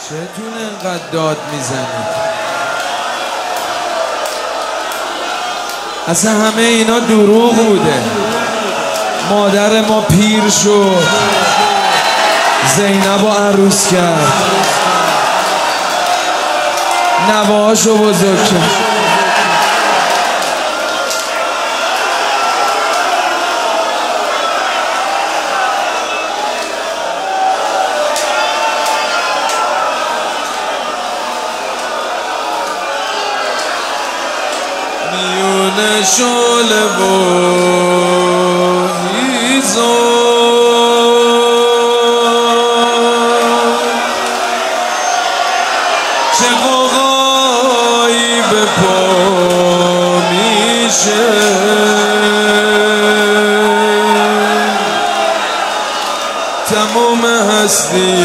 چتون انقدر داد میزنید؟ اصلا همه اینا دروغ بوده. مادر ما پیر شد، زینب رو عروس کرد، نوهاشو بزرگ کرد. میونه شعله و چه قوقایی به پا میشه، تمام هستی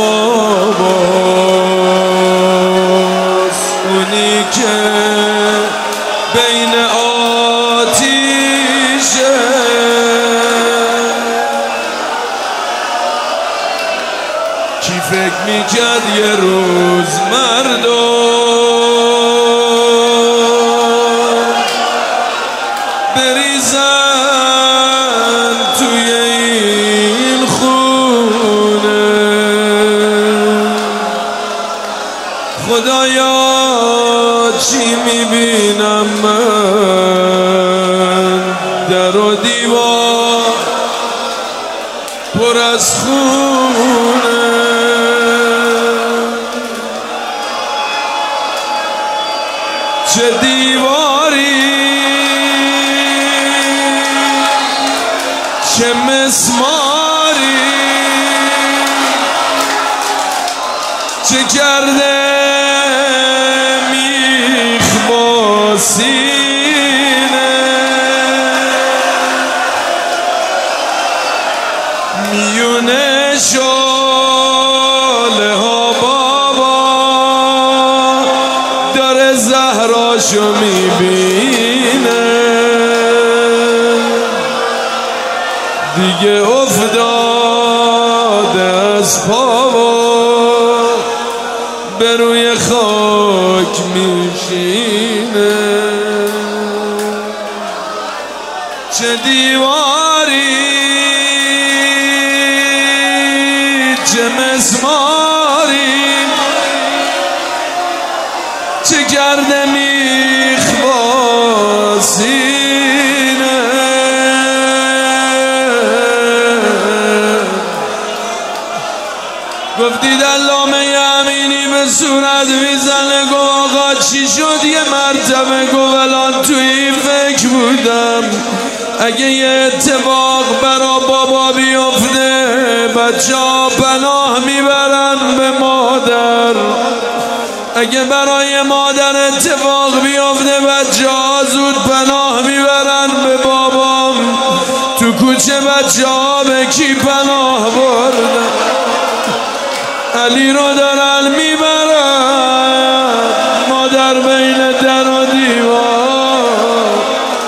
باباست، اونی که بین آتیشه. کی فکر میکرد یه روز مردم بریزن توی این خونه؟ خدایا چی میبینم من؟ در و دیوار پر از خونه، چه دیواری چه مسماری، چه کرده میخ با سینه، میونه شعله ها بابا داره زهراشو میبینه، دیگه افتاده از پاوا به روی خاک میشینه. چه دیواری چه مسماری، چه کرده میخ با سینه، گفتید علامه امینی به صورت میزنه، گو آقا چی شد؟ یه مرتبه گو الان توی فکر بودم اگه یه اتفاق برا بابا بیفته بچه ها پناه میبرن به مادر، اگه برای مادر اتفاق بیفته بچه ها زود پناه میبرن به بابام. تو کوچه بچه ها به کی پناه بردن؟ علی رو دارن میبرن، مادر بین در و دیوار.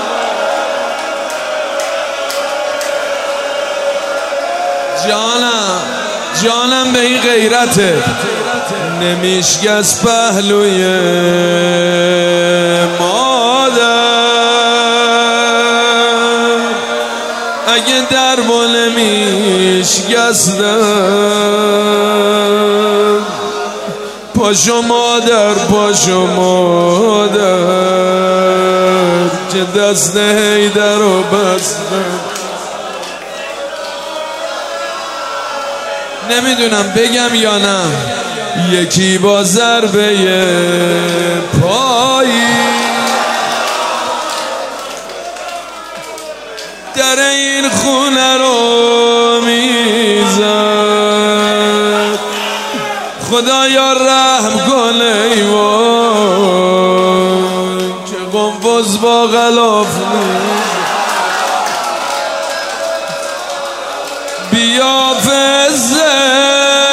جانم به این غیرته نمیشگست پهلوی مادر، اگه در بله میشگستم پاشو مادر پاشو مادر که دست حیدر رو بستم. نمیدونم بگم یا نه، یکی با ضربه پایی در این خونه رو میزد، خدایا رحم کن ای وای که قنفذ با غلاف بیا فزه.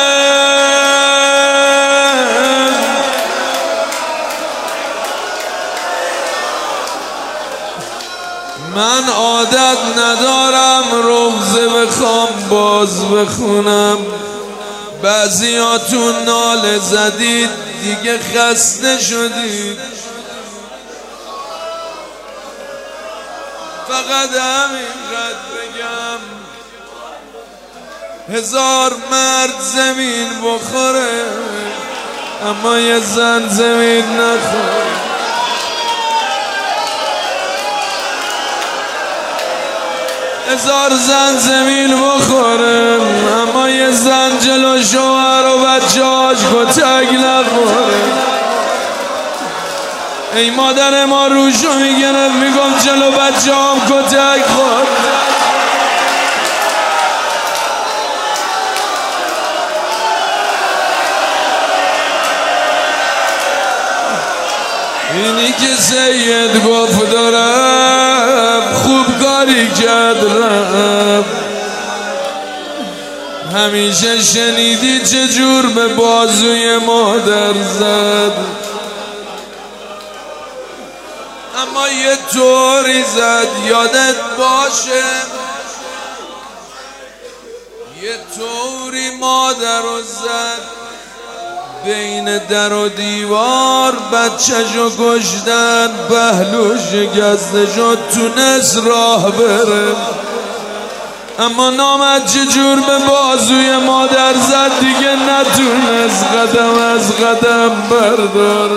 من عادت ندارم روزه بخوام باز بخونم، بعضیاتون ناله زدید دیگه خسته شدید، فقط همینقدر بگم 1000 مرد زمین بخوره اما یه زن زمین نخوره. 1000 زن زمین بخوره اما یه زن جلو شوهر و بچه‌هاش کتک نخوره. ای مادر ما روشو میگرفت میگم جلو بچه‌هام کتک خورد. اینی که سید گفت دارم خوب کاری کرد رب. همیشه شنیدی چجور به بازوی مادر زد، اما یه طوری زد یادت باشه، یه طوری مادر رو زد بین در و دیوار بچه‌شو کشتن، پهلو شکسته شد تونست راه بره، اما نامد چجور به بازوی مادر زد دیگه نتونست قدم از قدم بردار.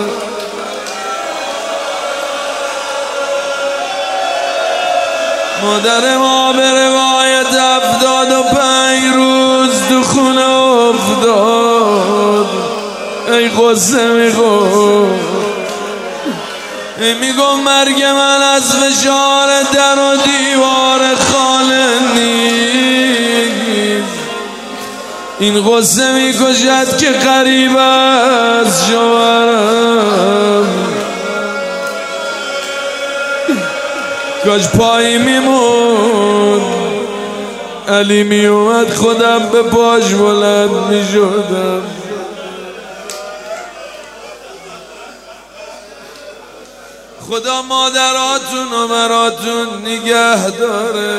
مادر ما به روایت 75 روز تو خونه افتاد. ای قصه میگم مرگ من از فشار در و دیوار خانه نیست، این قصه میکشد که قریب از شوهرم. کاش پایی میمون علی میومد خودم به پاش بلند میشدم. خدا مادراتون و مراتون نگه داره.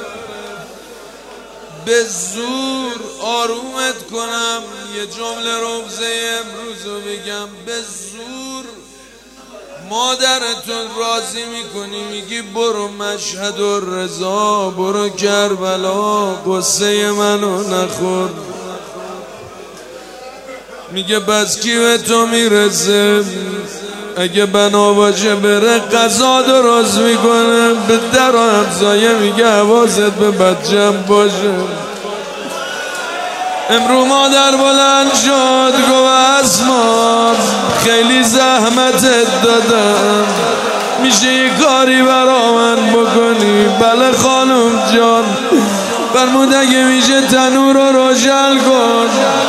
به زور آرومت کنم یه جمله روزه امروزو بگم، به زور مادرتون راضی میکنی، میگی برو مشهد و رضا، برو کربلا، قصه منو نخور. میگه بس کی به تو میرسه، اگه بنا باشه بره غذا درست میکنه، به در و همسایه میگه حواست به بچم باشه. امرو مادر بلند شد گفت اسما خیلی زحمتت دادم، میشه یه کاری برا من بکنی؟ بله خانم جان. فرمود اگه میشه تنور رو روشن کن،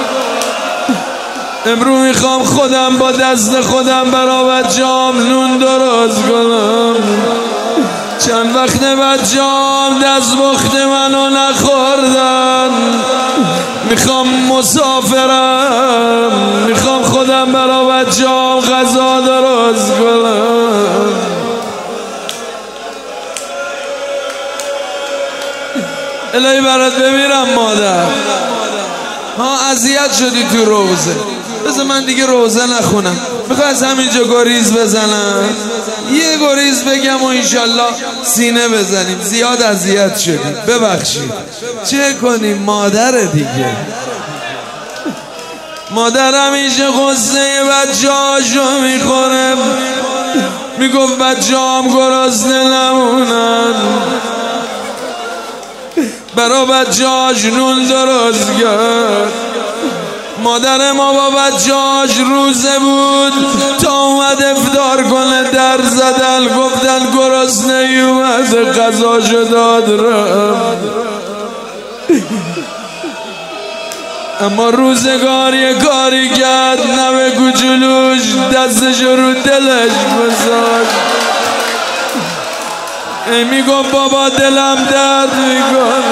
امرو میخوام خودم با دست خودم برا بچه‌ام نون درست کنم. چند وقت بچه‌ام دست بخت منو نخوردن، میخوام مسافرم، میخوام خودم برا بچه‌ام غذا درست کنم. الهی برات بمیرم مادر. ها اذیت شدی تو روزه، بذار من دیگه روزه نخونم، میخوای از همینجا گریز بزنم، یه گریز بگم و انشالله سینه بزنیم. زیاد اذیت شدیم ببخشید. چه کنیم مادر دیگه. مادر همیشه قصه بچه‌هاشو میخوره، میگفت بچه‌هام گرسنه نمونن، برا بچه‌هاش نون درست کرد. مادر ما با بچه‌هاش روزه بود تا اومد افطار کنه، در زدن گفتن گرسنه‌ای اومده، غذاشو داد رفت. اما روزگار یه کاری کرد، نوه کوچولوش دستشو رو دلش بزاد. ای میگم بابا دلم درد میکن.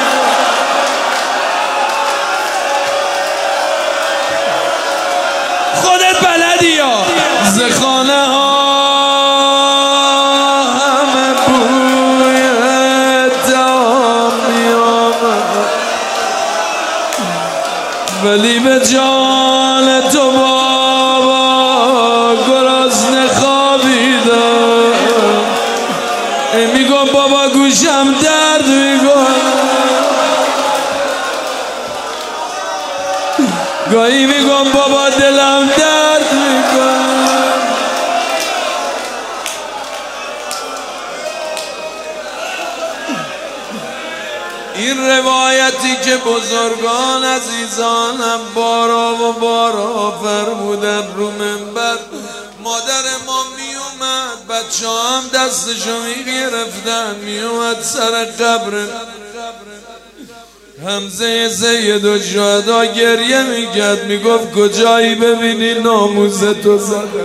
خودت بلدی یا زخانه ها همه بوی دام میامد، ولی مال تو بابا گرسنه خوابیدم. میگم بابا گوشم درد میکنه، گاهی میگم بابا دلم درد میکنه. این روایتی که بزرگان عزیزانم بارا و بارا فرمودن رو منبر، مادر ما میومد بچه هم دستشو میگرفتن میومد سر قبر حمزه سید الشهدا گریه میکرد، میگفت کجایی ببینی ناموس تو زده.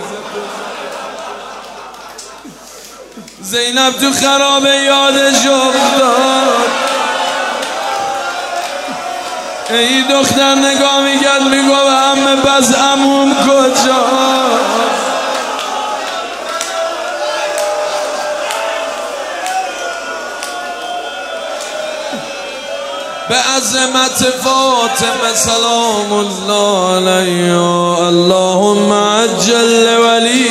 زینب تو خرابه یادش افتاد، ای دختر نگاه میکرد میگفت همه بس عموم کجا. به عظمت فاطمه سلام الله علیها، اللهم عجل ولی